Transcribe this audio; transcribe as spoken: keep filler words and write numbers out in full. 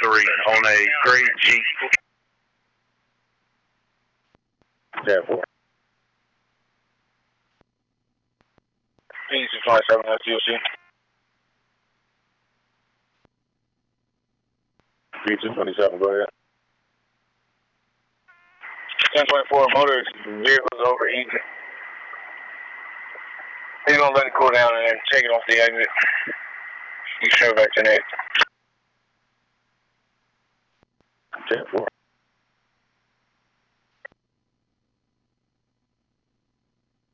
three on a gray Jeep. ten four. P C twenty-seven at T O C. P C twenty-seven, go ahead. ten twenty-four, motor vehicle's overheating. He's gonna let it cool down and then take it off the exit. You show back to Nate. ten four.